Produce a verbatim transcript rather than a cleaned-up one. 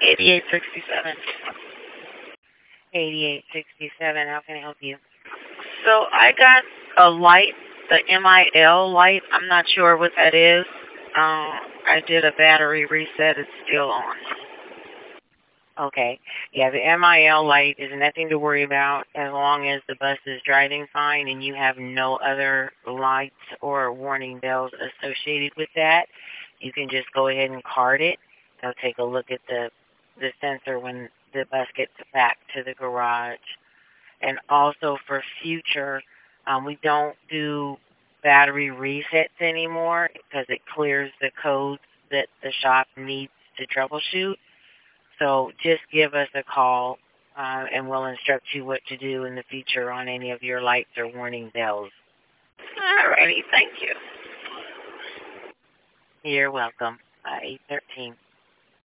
eighty-eight sixty-seven. eighty-eight sixty-seven. How can I help you? So I got a light, the M I L light. I'm not sure what that is. Um, I did a battery reset. It's still on. Okay. Yeah, the M I L light is nothing to worry about as long as the bus is driving fine and you have no other lights or warning bells associated with that. You can just go ahead and card it. They'll take a look at the the sensor when the bus gets back to the garage. And also for future, um, we don't do battery resets anymore because it clears the codes that the shop needs to troubleshoot. So just give us a call, uh, and we'll instruct you what to do in the future on any of your lights or warning bells. Alrighty, thank you. You're welcome. Uh, eight thirteen.